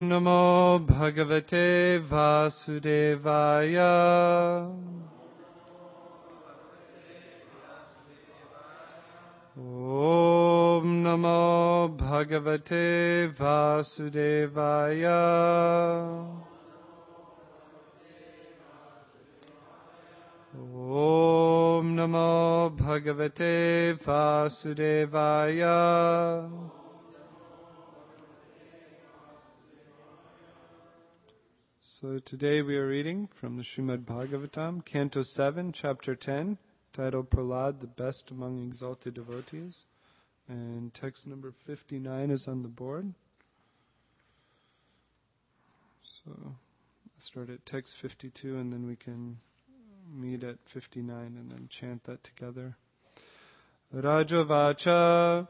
Namo Bhagavate Vasudevaya. Om Namo Bhagavate Vasudevaya. Om Namo Bhagavate Vasudevaya. So today we are reading from the Srimad Bhagavatam, Canto 7, Chapter 10, titled Prahlad, the Best Among Exalted Devotees. And text number 59 is on the board. So let's start at text 52 and then we can meet at 59 and then chant that together. Rajavacha.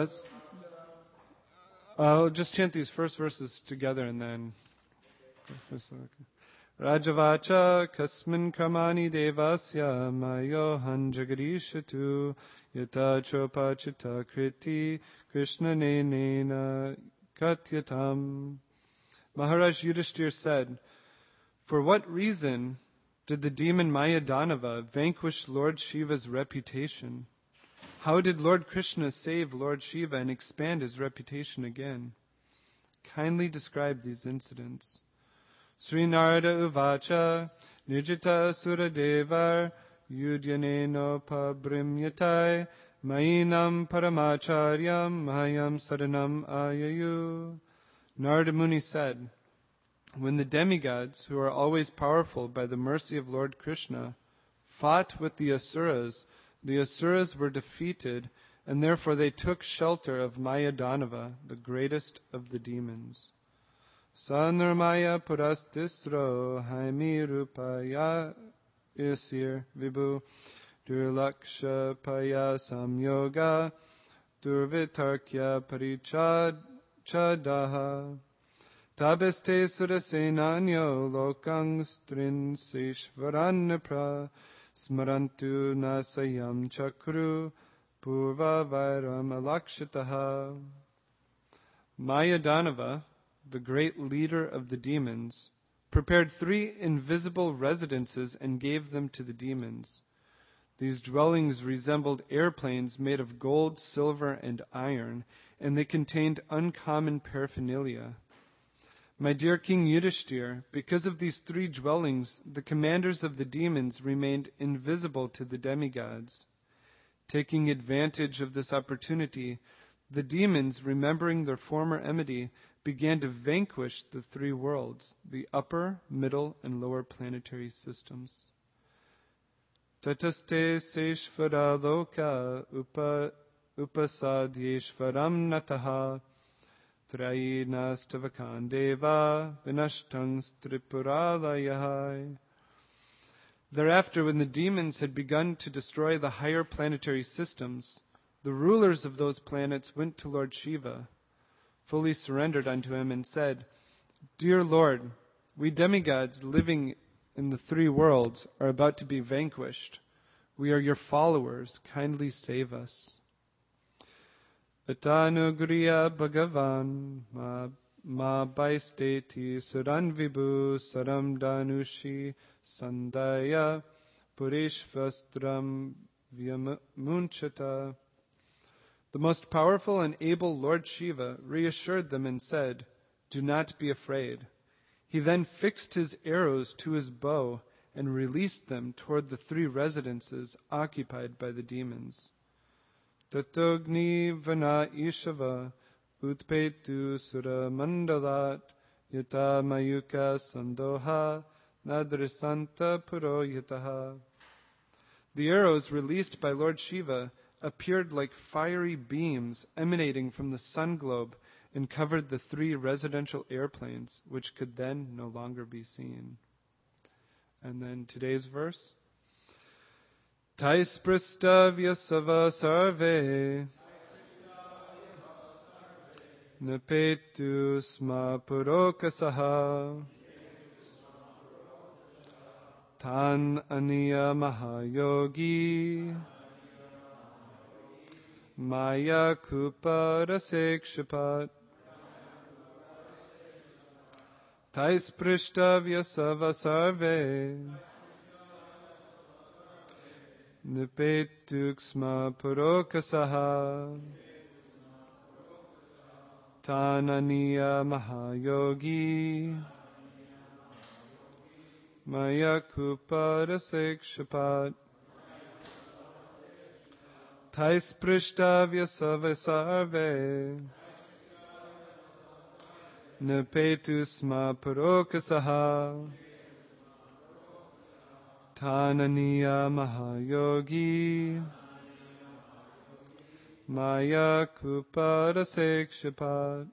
I'll just chant these first verses together and then... Rajavacha kasmin kamani devasya mayohan jagadishatu yata chopachita kriti krishna nena katyatam. Maharaj Yudhishthir said, "For what reason did the demon Mayadanava vanquish Lord Shiva's reputation? How did Lord Krishna save Lord Shiva and expand his reputation again? Kindly describe these incidents." Sri Narada Uvacha Nijita Suradevar Yudyaneno Pabrimyatai Mainam Paramacharyam Mahayam Sadanam Ayayu. Narada Muni said, "When the demigods, who are always powerful by the mercy of Lord Krishna, fought with the Asuras were defeated, and therefore they took shelter of Mayadanava, the greatest of the demons. Sanarmaya Purastisro Haimi Rupaya Isir Vibhu Durlaksha Paya Samyoga Durvitarkya Parichadaha Tabeste Surasenanyo Lokang Strin Seshvaranapra Smarantu Nasayam Chakru Purva Vairam Alakshataha." Mayadanava, the great leader of the demons, prepared 3 invisible residences and gave them to the demons. These dwellings resembled airplanes made of gold, silver, and iron, and they contained uncommon paraphernalia. My dear King Yudhishthir, because of these 3 dwellings, the commanders of the demons remained invisible to the demigods. Taking advantage of this opportunity, the demons, remembering their former enmity, began to vanquish the 3 worlds, the upper, middle, and lower planetary systems. Tataste seshvara loka upasadyeshvaram nataha trayinastavakan deva vinashtang tripuralayahai. Thereafter, when the demons had begun to destroy the higher planetary systems, the rulers of those planets went to Lord Shiva, fully surrendered unto him, and said, "Dear Lord, we demigods living in the 3 worlds are about to be vanquished. We are your followers. Kindly save us." Atanugriya Bhagavan ma baisteti saran vibhu saram danushi sandaya purishvastram vyamunchata. The most powerful and able Lord Shiva reassured them and said, "Do not be afraid." He then fixed his arrows to his bow and released them toward the 3 residences occupied by the demons. Tatogni vana ishava utpetu sura mandalat yata mayuka sandoha nadrisanta puroyataha. The arrows released by Lord Shiva appeared like fiery beams emanating from the sun globe and covered the 3 residential airplanes, which could then no longer be seen. And then today's verse. Tais prista vyasava sarve napetu sma purokasaha tan aniya mahayogi Maya Kupa Rasekshapat. Tais Prishtavya Sava Sarve Nipetuksma Purokasaha Tananiya Mahayogi Maya Kuparasekshapat Tais Prishtavya Sava Sarve Nipetusma Purokasaha Tananiya Mahayogi Maya Kuparasekshapat.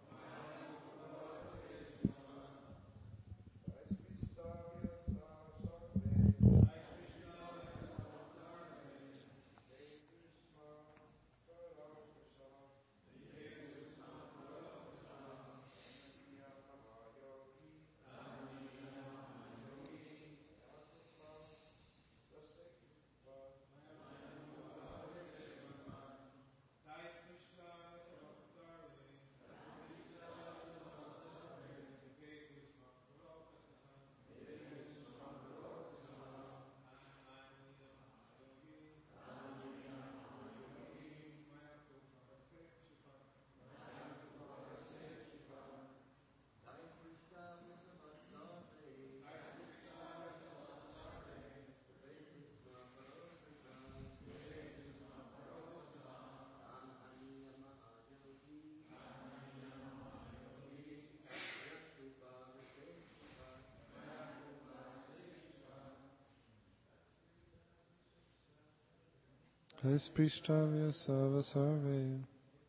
Tais Prishtavya Sava Sarve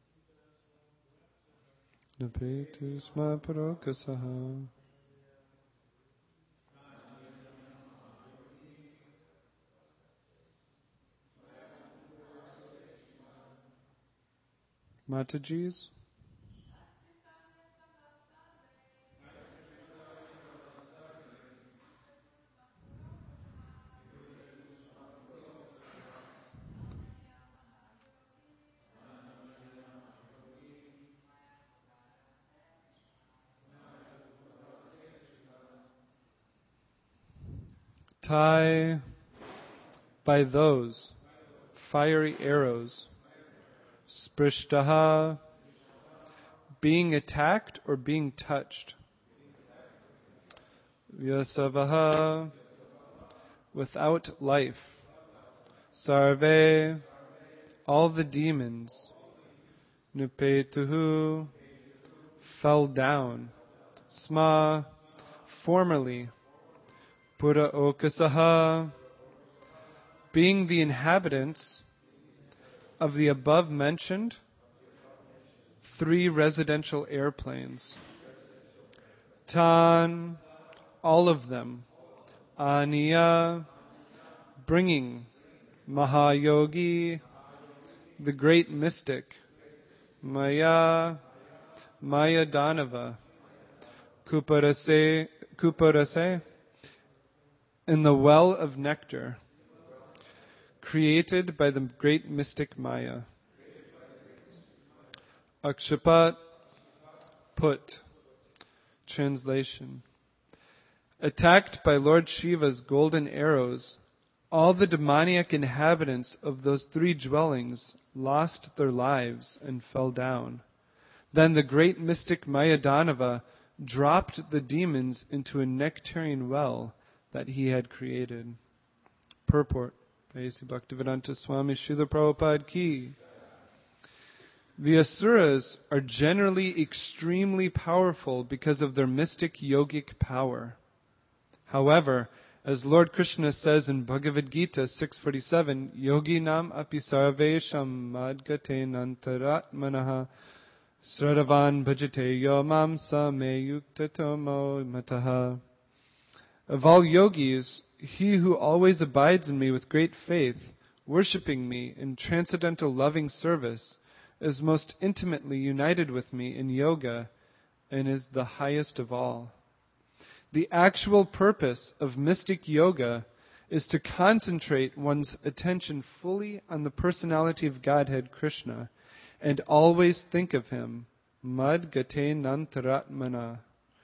Nipetusma Purokasaha Mataji's. Tai by those fiery arrows. Sprishtaha being attacked or being touched. Vyasavaha without life. Sarve all the demons. Nipetuhu fell down. Sma formerly. Pura Okasaha being the inhabitants of the above mentioned 3 residential airplanes. Tan, all of them. Aniya, bringing. Mahayogi, the great mystic. Maya, Maya Danava. Kuparase, in the well of nectar. Created by the great mystic Maya. Akshapat, put. Translation. Attacked by Lord Shiva's golden arrows, all the demoniac inhabitants of those 3 dwellings lost their lives and fell down. Then the great mystic Mayadanava dropped the demons into a nectarian well that he had created. Purport by A.C. Bhaktivedanta Swami Srila Prabhupada Ki. The Asuras are generally extremely powerful because of their mystic yogic power. However, as Lord Krishna says in Bhagavad Gita 6:47, Yoginam api sarvesham madgate nantaratmanaha sradavan bhajate yomam same yuktatomo mataha. Of all yogis, he who always abides in me with great faith, worshipping me in transcendental loving service, is most intimately united with me in yoga and is the highest of all. The actual purpose of mystic yoga is to concentrate one's attention fully on the personality of Godhead Krishna and always think of him, Mad Gate Nantaratmana,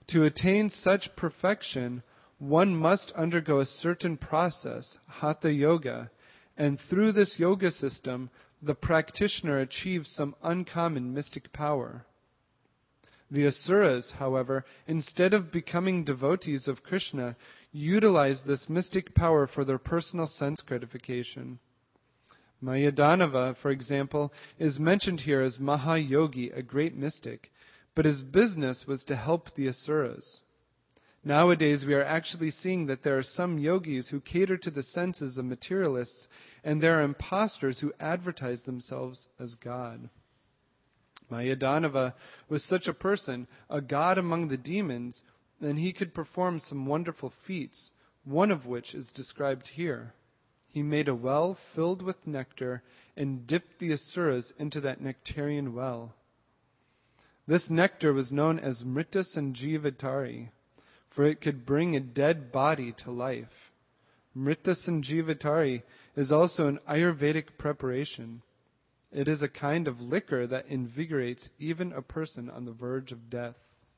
To attain such perfection, one must undergo a certain process, Hatha Yoga, and through this yoga system, the practitioner achieves some uncommon mystic power. The Asuras, however, instead of becoming devotees of Krishna, utilize this mystic power for their personal sense gratification. Mayadanava, for example, is mentioned here as Mahayogi, a great mystic, but his business was to help the Asuras. Nowadays, we are actually seeing that there are some yogis who cater to the senses of materialists, and there are impostors who advertise themselves as God. Mayadanava was such a person, a god among the demons, and he could perform some wonderful feats, one of which is described here. He made a well filled with nectar and dipped the Asuras into that nectarian well. This nectar was known as Mrita Sanjeevatari, for it could bring a dead body to life. Mrita Sanjeevatari is also an Ayurvedic preparation. It is a kind of liquor that invigorates even a person on the verge of death.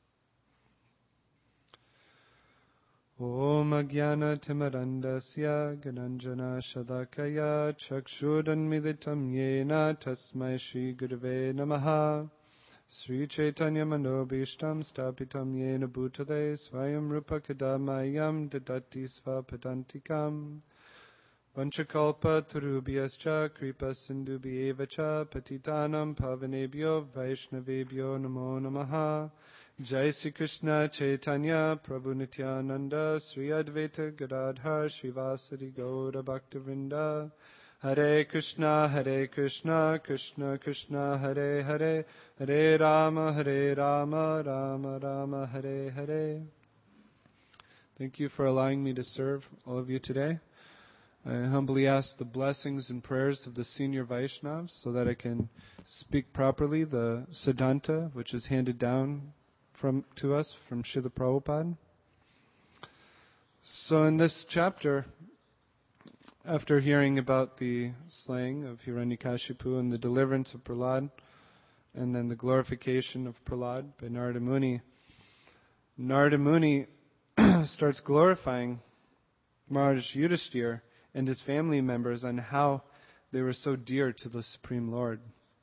Om Ajnana Timarandasya Gananjana Shadakaya Chakshudanmiditam Yena Tasmai Shri Gurave Namaha Sri Chaitanya Manobishtam Stapitam Yena Bhutale Swayam Rupa Kadamayam Dadati Svapadantikam Vanchakalpa Tarubhyascha Kripa Sindubhyevacha Patitanam Pavanebhyo Vaishnavebhyo Namo Namaha Jai Sri Krishna Chaitanya Prabhu Nityananda Sri Advaita Gadadhar Srivasadi Gaura Bhaktivinoda Hare Krishna Krishna Krishna Hare Hare Hare Rama Rama Rama Hare Hare. Thank you for allowing me to serve all of you today. I humbly ask the blessings and prayers of the senior Vaishnavas so that I can speak properly the Siddhanta, which is handed down to us from Srila Prabhupada. So in this chapter, after hearing about the slaying of Hiranyakashipu and the deliverance of Prahlad, and then the glorification of Prahlad by Narada Muni, Narada Muni starts glorifying Maharaj Yudhishthira and his family members on how they were so dear to the Supreme Lord.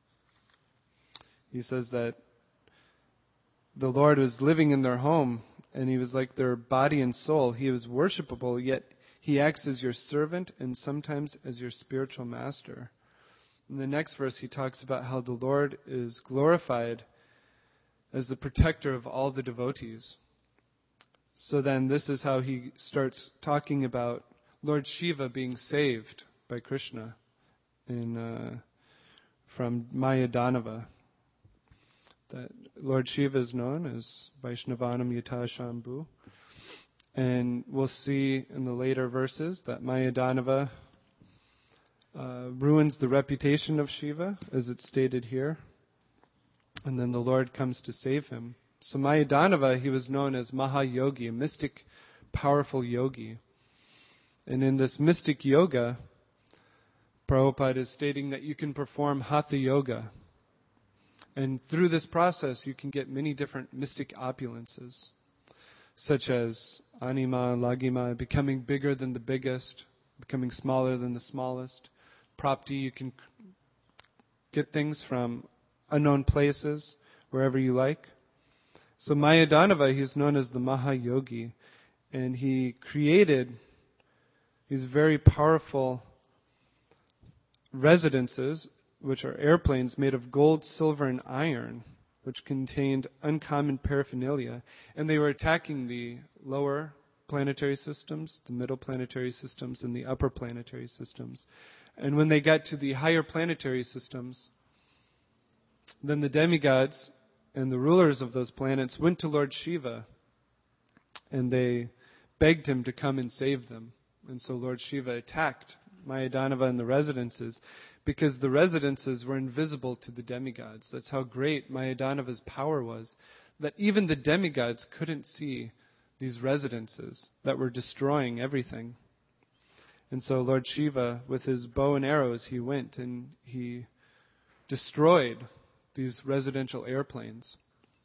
He says that the Lord was living in their home, and he was like their body and soul. He was worshipable, yet he acts as your servant and sometimes as your spiritual master. In the next verse, he talks about how the Lord is glorified as the protector of all the devotees. So then this is how he starts talking about Lord Shiva being saved by Krishna from Mayadanava. That Lord Shiva is known as Vaishnavanam Yata Shambhu. And we'll see in the later verses that Mayadanava ruins the reputation of Shiva, as it's stated here. And then the Lord comes to save him. So Mayadanava, he was known as Mahayogi, a mystic, powerful yogi. And in this mystic yoga, Prabhupada is stating that you can perform Hatha Yoga. And through this process, you can get many different mystic opulences, such as Anima, Lagima, becoming bigger than the biggest, becoming smaller than the smallest. Prapti, you can get things from unknown places, wherever you like. So Mayadanava, he's known as the Mahayogi, and he created these very powerful residences, which are airplanes made of gold, silver, and iron, which contained uncommon paraphernalia. And they were attacking the lower planetary systems, the middle planetary systems, and the upper planetary systems. And when they got to the higher planetary systems, then the demigods and the rulers of those planets went to Lord Shiva, and they begged him to come and save them. And so Lord Shiva attacked Mayadanava and the residences, because the residences were invisible to the demigods. That's how great Mayadanava's power was, that even the demigods couldn't see these residences that were destroying everything. And so Lord Shiva, with his bow and arrows, he went and he destroyed these residential airplanes.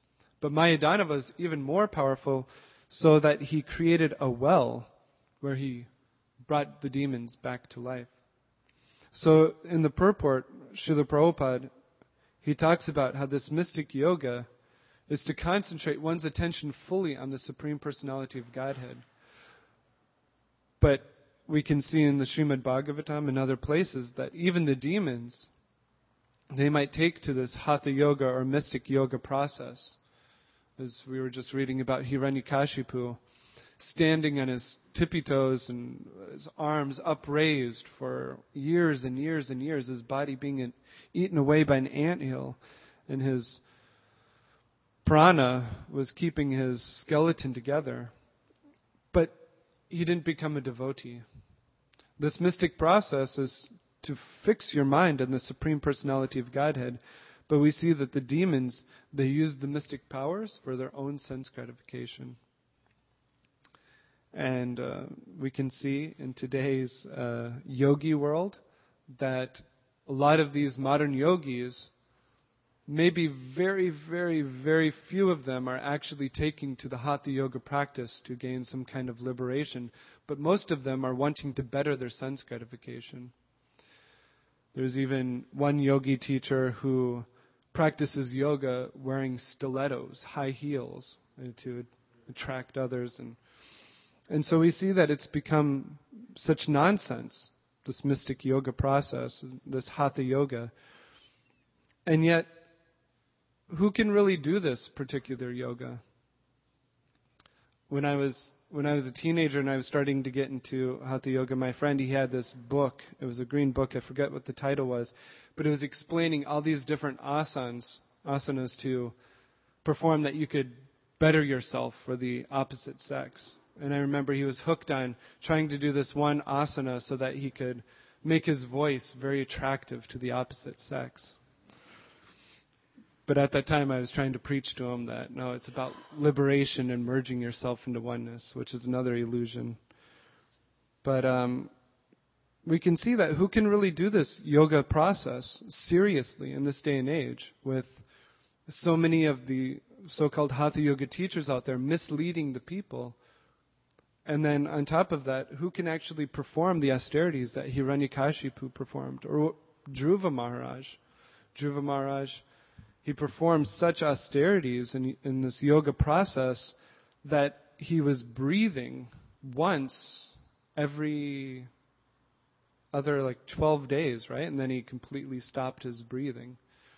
But Mayadanava is even more powerful, so that he created a well where he brought the demons back to life. So in the purport, Srila Prabhupada, he talks about how this mystic yoga is to concentrate one's attention fully on the Supreme Personality of Godhead. But we can see in the Srimad Bhagavatam and other places that even the demons, they might take to this Hatha Yoga or mystic yoga process. As we were just reading about Hiranyakashipu, standing on his tippy toes and his arms upraised for years and years and years, his body being eaten away by an anthill, and his prana was keeping his skeleton together. But he didn't become a devotee. This mystic process is to fix your mind on the Supreme Personality of Godhead. But we see that the demons, they use the mystic powers for their own sense gratification. And we can see in today's yogi world that a lot of these modern yogis, maybe very, very, very few of them are actually taking to the Hatha Yoga practice to gain some kind of liberation. But most of them are wanting to better their sense gratification. There's even one yogi teacher who practices yoga wearing stilettos, high heels, to attract others. And so we see that it's become such nonsense, this mystic yoga process, this Hatha Yoga. And yet, who can really do this particular yoga? When I was a teenager and I was starting to get into Hatha Yoga, my friend, he had this book. It was a green book. I forget what the title was. But it was explaining all these different asanas to perform that you could better yourself for the opposite sex. And I remember he was hooked on trying to do this one asana so that he could make his voice very attractive to the opposite sex. But at that time I was trying to preach to him that, no, it's about liberation and merging yourself into oneness, which is another illusion. But we can see that who can really do this yoga process seriously in this day and age, with so many of the so-called Hatha Yoga teachers out there misleading the people. And then on top of that, who can actually perform the austerities that Hiranyakashipu performed, or Dhruva Maharaj. Dhruva Maharaj, he performed such austerities in this yoga process that he was breathing once every other 12 days, right? And then he completely stopped his breathing.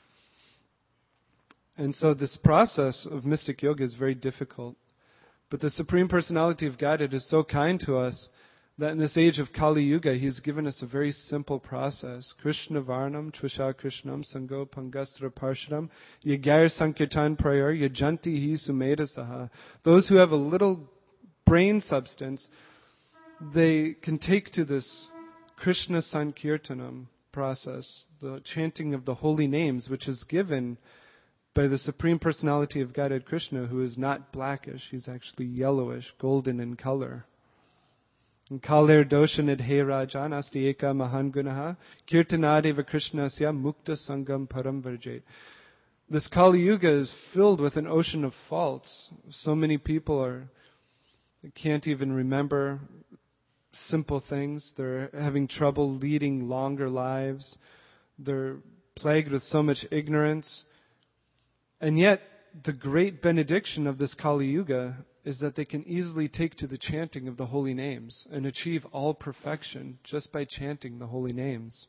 And so this process of mystic yoga is very difficult. But the Supreme Personality of Godhead is so kind to us that in this age of Kali Yuga, He's given us a very simple process. Krishna Varnam, Trisha Krishnam, Sango Pangastra Parshadam, Yagair Sankirtan Prayer, Yajanti Hi Sumedasaha. Those who have a little brain substance, they can take to this Krishna Sankirtanam process, the chanting of the holy names, which is given by the Supreme Personality of Godhead Krishna, who is not blackish, He's actually yellowish, golden in color. And Kaler Doshanid He Rajan Asti Eka Mahan Gunaha Kirtanadeva Krishnasya Mukta Sangam Param Varjait. This Kali Yuga is filled with an ocean of faults. So many people can't even remember simple things. They're having trouble leading longer lives. They're plagued with so much ignorance. And yet, the great benediction of this Kali Yuga is that they can easily take to the chanting of the holy names and achieve all perfection just by chanting the holy names.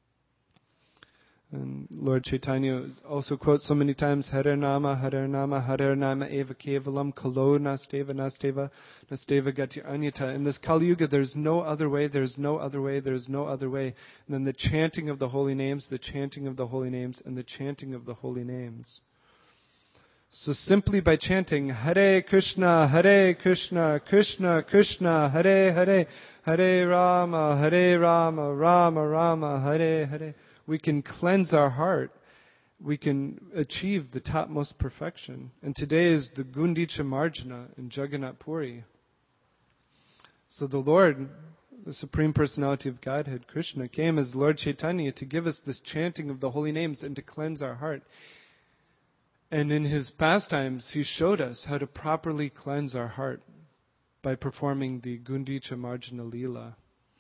And Lord Chaitanya also quotes so many times, Hare Nama, Hare Nama, Hare Nama Eva Kevalam, Kalo Nasteva, Nasteva, Nasteva Gati Anyata. In this Kali Yuga, there's no other way, there's no other way, there's no other way. And then the chanting of the holy names, the chanting of the holy names, and the chanting of the holy names. So simply by chanting Hare Krishna, Krishna Krishna, Hare Hare, Hare Rama, Rama Rama, Hare Hare, we can cleanse our heart. We can achieve the topmost perfection. And today is the Gundicha Marjana in Jagannath Puri. So the Lord, the Supreme Personality of Godhead, Krishna, came as Lord Chaitanya to give us this chanting of the holy names and to cleanse our heart. And in his pastimes, he showed us how to properly cleanse our heart by performing the Gundicha Marjana Leela.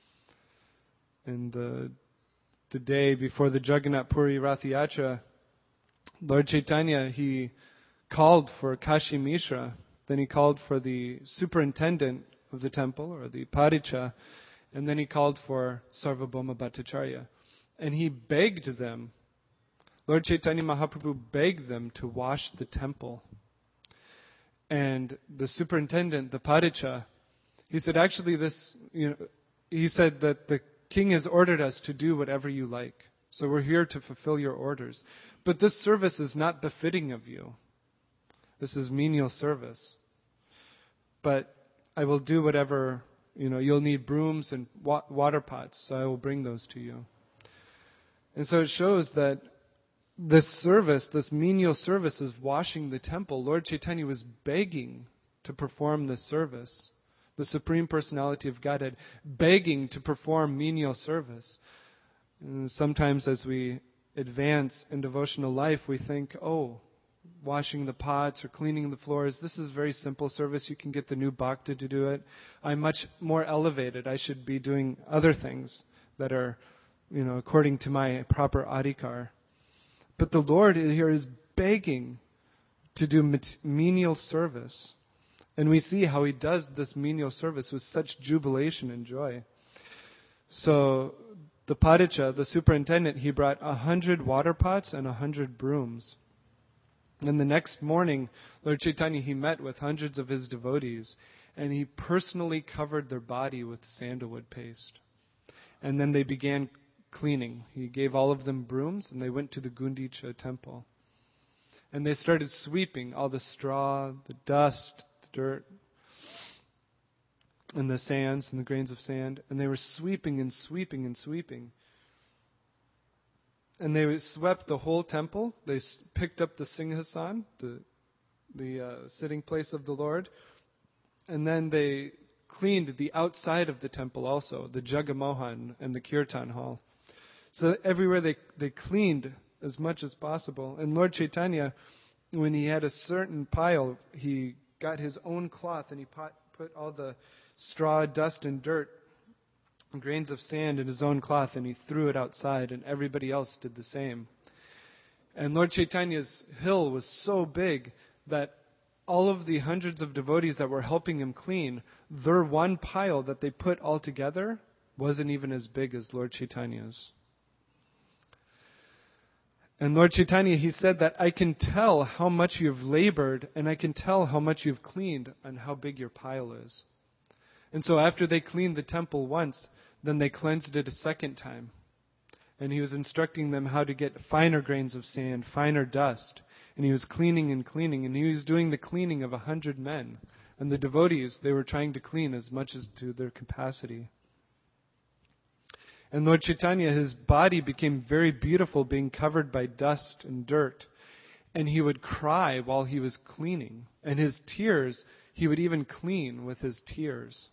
And the day before the Jagannath Puri Rath Yatra, Lord Chaitanya, he called for Kashi Mishra, then he called for the superintendent of the temple, or the Paricha, and then he called for Sarvabhauma Bhattacharya. And he begged them, Lord Chaitanya Mahaprabhu begged them to wash the temple. And the superintendent, the Paricha, he said, actually he said that the king has ordered us to do whatever you like. So we're here to fulfill your orders. But this service is not befitting of you. This is menial service. But I will do whatever, you'll need brooms and water pots, so I will bring those to you. And so it shows that this service, this menial service is washing the temple. Lord Chaitanya was begging to perform this service. The Supreme Personality of Godhead begging to perform menial service. And sometimes as we advance in devotional life, we think, washing the pots or cleaning the floors, this is very simple service. You can get the new bhakta to do it. I'm much more elevated. I should be doing other things that are, according to my proper adhikar. But the Lord here is begging to do menial service. And we see how he does this menial service with such jubilation and joy. So the Paricha, the superintendent, he brought 100 water pots and 100 brooms. And the next morning, Lord Chaitanya, he met with hundreds of his devotees, and he personally covered their body with sandalwood paste. And then they began cleaning. He gave all of them brooms, and they went to the Gundicha temple. And they started sweeping all the straw, the dust, the dirt, and the sands and the grains of sand. And they were sweeping and sweeping and sweeping. And they swept the whole temple. They picked up the Singhasan, the sitting place of the Lord. And then they cleaned the outside of the temple also, the Jagamohan and the Kirtan hall. So everywhere they cleaned as much as possible. And Lord Chaitanya, when he had a certain pile, he got his own cloth and he put all the straw, dust, and dirt, and grains of sand in his own cloth, and he threw it outside, and everybody else did the same. And Lord Chaitanya's hill was so big that all of the hundreds of devotees that were helping him clean, their one pile that they put all together wasn't even as big as Lord Chaitanya's. And Lord Chaitanya, he said that I can tell how much you've labored, and I can tell how much you've cleaned and how big your pile is. And so after they cleaned the temple once, then they cleansed it a second time. And he was instructing them how to get finer grains of sand, finer dust. And he was cleaning and cleaning, and he was doing the cleaning of 100 men. And the devotees, they were trying to clean as much as to their capacity. And Lord Chaitanya, his body became very beautiful, being covered by dust and dirt. And he would cry while he was cleaning. And his tears, he would even clean with his tears.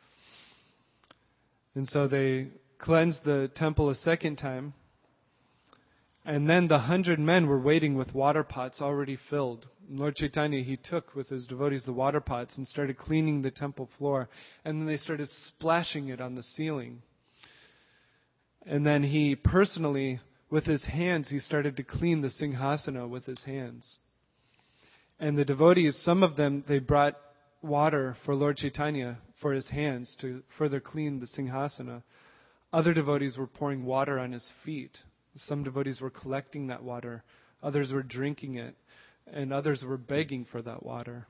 And so they cleansed the temple a second time. And then the 100 men were waiting with water pots already filled. And Lord Chaitanya, he took with his devotees the water pots and started cleaning the temple floor. And then they started splashing it on the ceiling. And then he personally, with his hands, he started to clean the Singhasana with his hands. And the devotees, some of them, they brought water for Lord Chaitanya for his hands to further clean the Singhasana. Other devotees were pouring water on his feet. Some devotees were collecting that water. Others were drinking it. And others were begging for that water.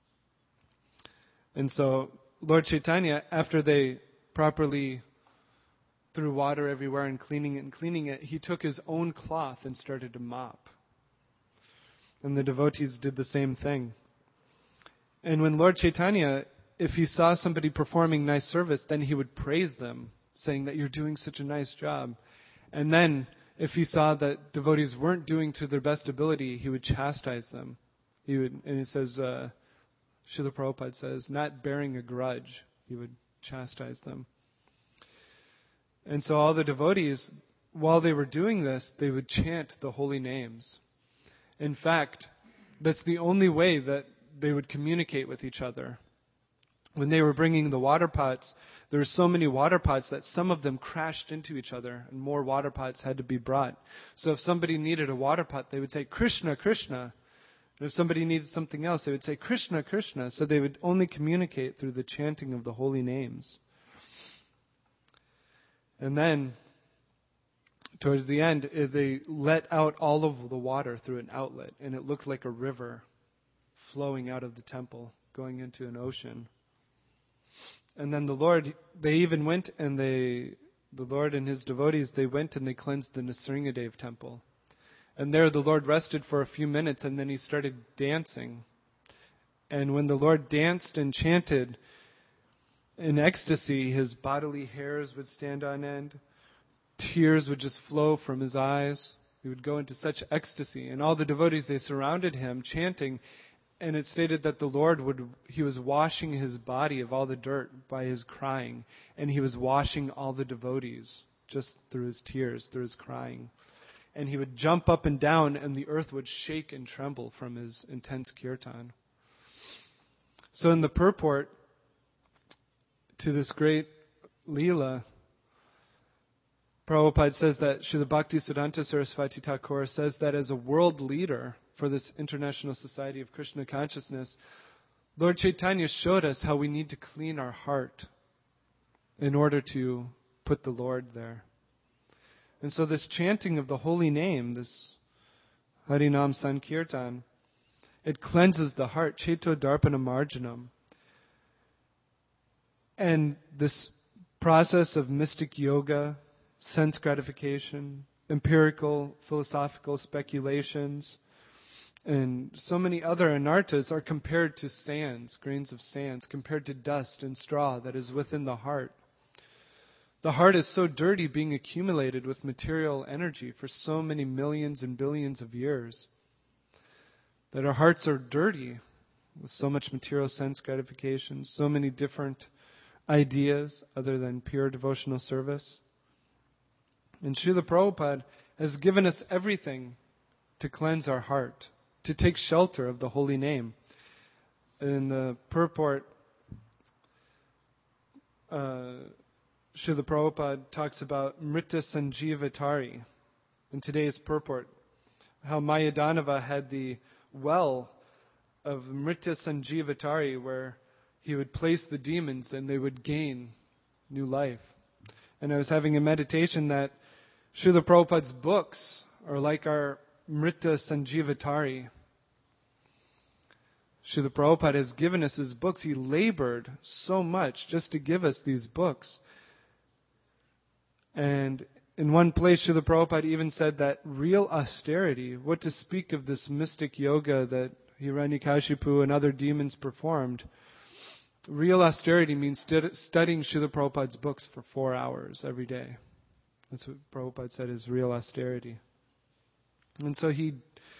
And so Lord Chaitanya, after they properly threw water everywhere and cleaning it, he took his own cloth and started to mop. And the devotees did the same thing. And when Lord Chaitanya, if he saw somebody performing nice service, then he would praise them, saying that you're doing such a nice job. And then, if he saw that devotees weren't doing to their best ability, he would chastise them. And it says, Srila Prabhupada says, not bearing a grudge, he would chastise them. And so all the devotees, while they were doing this, they would chant the holy names. In fact, that's the only way that they would communicate with each other. When they were bringing the water pots, there were so many water pots that some of them crashed into each other, and more water pots had to be brought. So if somebody needed a water pot, they would say, Krishna, Krishna. And if somebody needed something else, they would say, Krishna, Krishna. So they would only communicate through the chanting of the holy names. And then, towards the end, they let out all of the water through an outlet, and it looked like a river flowing out of the temple, going into an ocean. And then the Lord, they even went and the Lord and His devotees, they went and they cleansed the Nrsingadev temple. And there the Lord rested for a few minutes, and then He started dancing. And when the Lord danced and chanted in ecstasy, His bodily hairs would stand on end. Tears would just flow from His eyes. He would go into such ecstasy. And all the devotees, they surrounded Him chanting. And it stated that the Lord He was washing His body of all the dirt by His crying. And He was washing all the devotees just through His tears, through His crying. And He would jump up and down, and the earth would shake and tremble from His intense kirtan. So in the purport to this great Leela, Prabhupada says that Srila Bhaktisiddhanta Saraswati Thakur says that as a world leader for this International Society of Krishna Consciousness, Lord Chaitanya showed us how we need to clean our heart in order to put the Lord there. And so this chanting of the holy name, this Harinam Sankirtan, it cleanses the heart, Cheto Darpana Marjanam. And this process of mystic yoga, sense gratification, empirical, philosophical speculations, and so many other anarthas are compared to sands, grains of sands, compared to dust and straw that is within the heart. The heart is so dirty, being accumulated with material energy for so many millions and billions of years, that our hearts are dirty with so much material sense gratification, so many different ideas other than pure devotional service. And Srila Prabhupada has given us everything to cleanse our heart, to take shelter of the holy name. In the purport, Srila Prabhupada talks about Mrita Sanjeevatari in today's purport, how Mayadanava had the well of Mrita Sanjeevatari where he would place the demons and they would gain new life. And I was having a meditation that Srila Prabhupada's books are like our Mrita Sanjeevatari. Srila Prabhupada has given us his books. He labored so much just to give us these books. And in one place, Srila Prabhupada even said that real austerity, what to speak of this mystic yoga that Hiranyakashipu and other demons performed, real austerity means studying Srila Prabhupada's books for 4 hours every day. That's what Prabhupada said is real austerity. And so he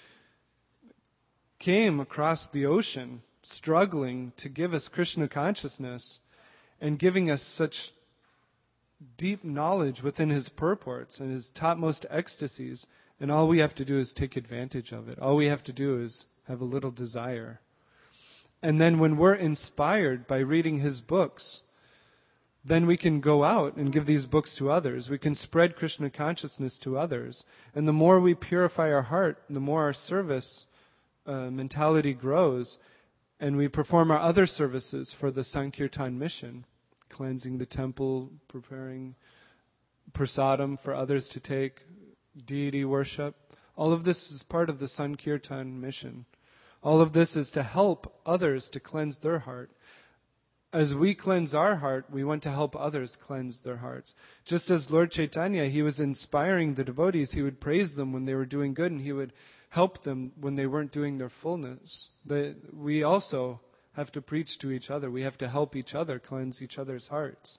came across the ocean struggling to give us Krishna consciousness and giving us such deep knowledge within his purports and his topmost ecstasies. And all we have to do is take advantage of it. All we have to do is have a little desire. And then when we're inspired by reading his books, then we can go out and give these books to others. We can spread Krishna consciousness to others. And the more we purify our heart, the more our service mentality grows. And we perform our other services for the Sankirtan mission, cleansing the temple, preparing prasadam for others to take, deity worship. All of this is part of the Sankirtan mission. All of this is to help others to cleanse their heart. As we cleanse our heart, we want to help others cleanse their hearts. Just as Lord Chaitanya, he was inspiring the devotees. He would praise them when they were doing good, and he would help them when they weren't doing their fullness. We also have to preach to each other. We have to help each other cleanse each other's hearts.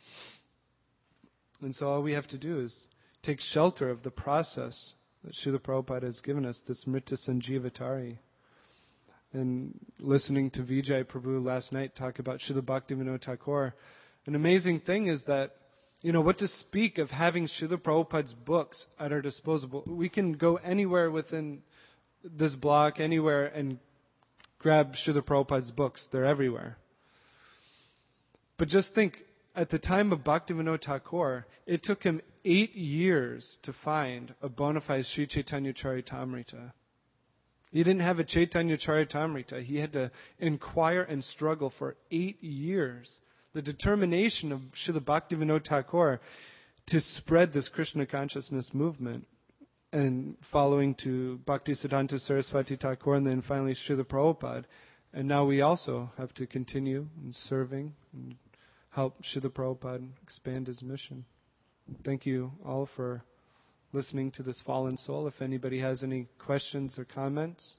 And so all we have to do is take shelter of the process that Srila Prabhupada has given us, this Mrita Sanjeevatari. And listening to Vijay Prabhu last night talk about Srila Bhaktivinoda Thakur, an amazing thing is that, what to speak of having Srila Prabhupada's books at our disposal. We can go anywhere within this block anywhere and grab Srila Prabhupada's books. They're everywhere. But just think, at the time of Bhaktivinoda Thakur, it took him 8 years to find a bona fide Sri Chaitanya Charitamrita. He didn't have a Chaitanya Charitamrita. He had to inquire and struggle for 8 years. The determination of Srila Bhaktivinoda Thakur to spread this Krishna consciousness movement, and following to Bhaktisiddhanta Saraswati Thakur, and then finally Srila Prabhupada. And now we also have to continue in serving and help Srila Prabhupada expand his mission. Thank you all for listening to this fallen soul. If anybody has any questions or comments,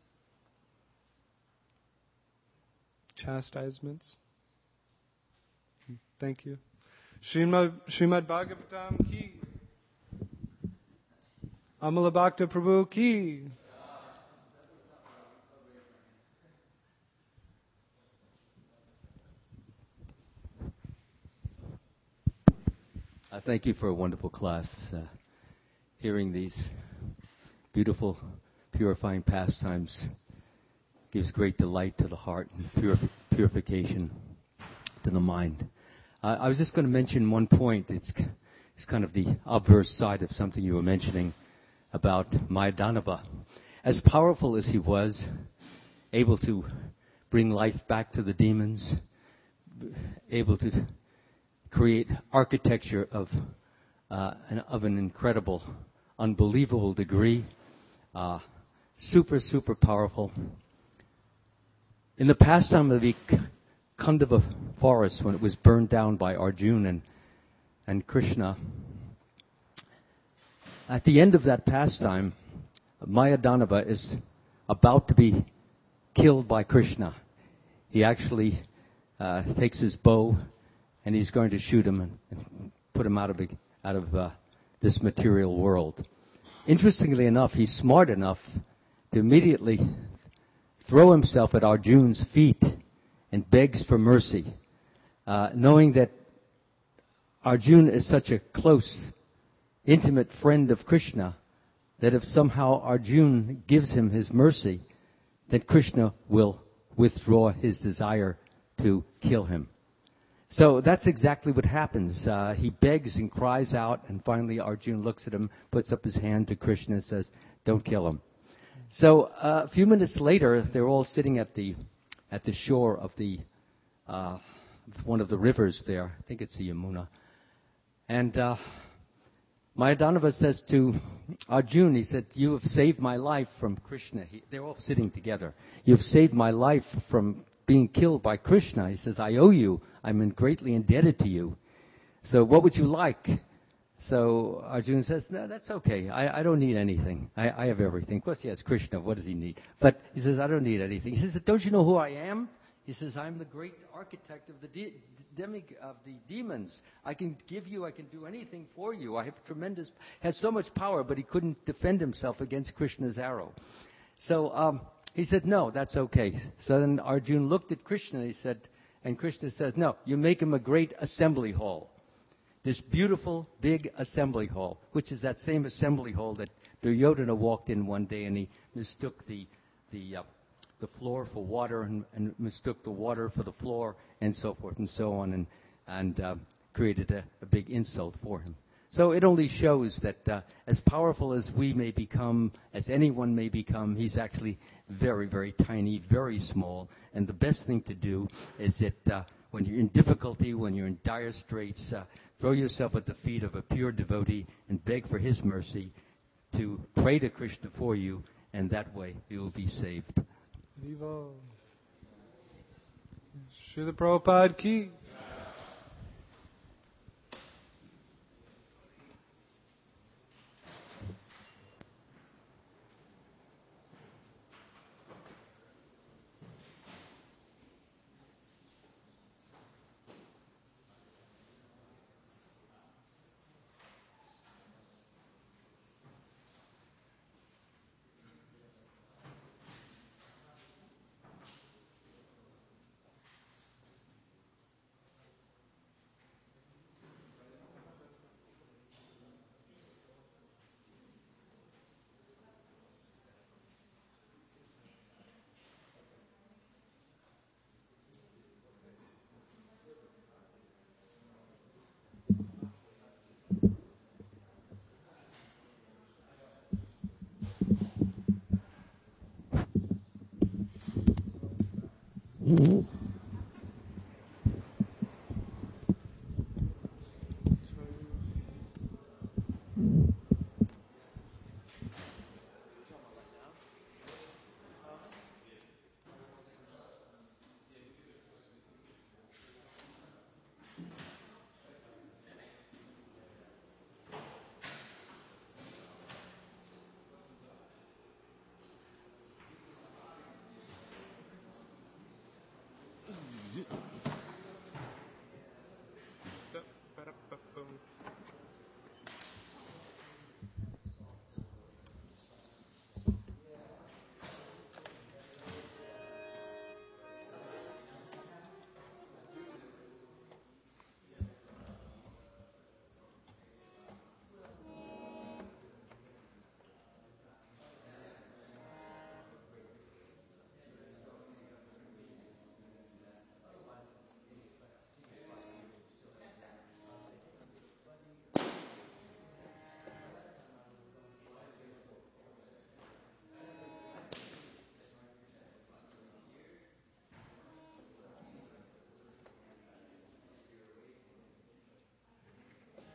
chastisements, thank you. Srimad Bhagavatam ki. Amala Bhakta Prabhu ki. Thank you for a wonderful class. Hearing these beautiful, purifying pastimes gives great delight to the heart and purification to the mind. I was just going to mention one point. It's kind of the obverse side of something you were mentioning about Mayadanava. As powerful as he was, able to bring life back to the demons, able to create architecture of an incredible, unbelievable degree, super powerful. In the pastime of the Khandava forest, when it was burned down by Arjuna and Krishna, at the end of that pastime, Mayadanava is about to be killed by Krishna. He actually takes his bow and he's going to shoot him and put him out of this material world. Interestingly enough, he's smart enough to immediately throw himself at Arjuna's feet and begs for mercy, knowing that Arjuna is such a close, intimate friend of Krishna that if somehow Arjuna gives him his mercy, that Krishna will withdraw his desire to kill him. So that's exactly what happens. He begs and cries out, and finally Arjuna looks at him, puts up his hand to Krishna and says, "Don't kill him." So a few minutes later, they're all sitting at the shore of the one of the rivers there. I think it's the Yamuna. And Mayadanava says to Arjuna, he said, "You have saved my life from Krishna." They're all sitting together. "You've saved my life from being killed by Krishna." He says, "I owe you. I'm greatly indebted to you. So what would you like?" So Arjuna says, "No, that's okay. I don't need anything. I have everything." Of course, he has Krishna. What does he need? But he says, "I don't need anything." He says, "Don't you know who I am?" He says, "I'm the great architect of the demons. I can do anything for you. I have has so much power," but he couldn't defend himself against Krishna's arrow. So he said, "No, that's okay." So then Arjuna looked at Krishna and Krishna says, "No, you make him a great assembly hall. This beautiful, big assembly hall," which is that same assembly hall that Duryodhana walked in one day and he mistook the floor for water and mistook the water for the floor and so forth and so on and created a big insult for him. So it only shows that as powerful as we may become, as anyone may become, he's actually very, very tiny, very small. And the best thing to do is that when you're in difficulty, when you're in dire straits, throw yourself at the feet of a pure devotee and beg for his mercy, to pray to Krishna for you, and that way you will be saved. Viva. Srila Prabhupada ki.